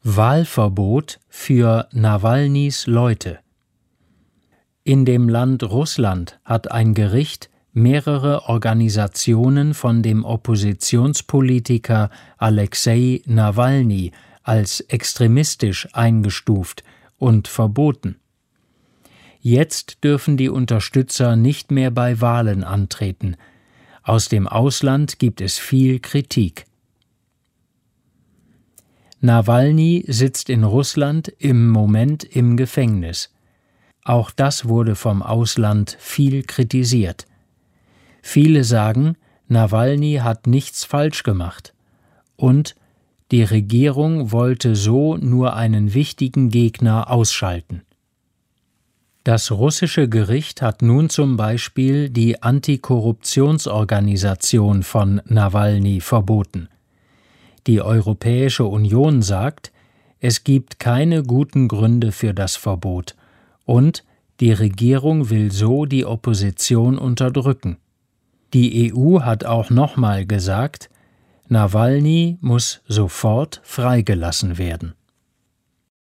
Wahlverbot für Nawalnys Leute. In dem Land Russland hat ein Gericht mehrere Organisationen von dem Oppositionspolitiker Alexei Nawalny als extremistisch eingestuft und verboten. Jetzt dürfen die Unterstützer nicht mehr bei Wahlen antreten. Aus dem Ausland gibt es viel Kritik. Nawalny sitzt in Russland im Moment im Gefängnis. Auch das wurde vom Ausland viel kritisiert. Viele sagen, Nawalny hat nichts falsch gemacht. Und die Regierung wollte so nur einen wichtigen Gegner ausschalten. Das russische Gericht hat nun zum Beispiel die Antikorruptionsorganisation von Nawalny verboten. Die Europäische Union sagt, es gibt keine guten Gründe für das Verbot und die Regierung will so die Opposition unterdrücken. Die EU hat auch nochmal gesagt, Nawalny muss sofort freigelassen werden.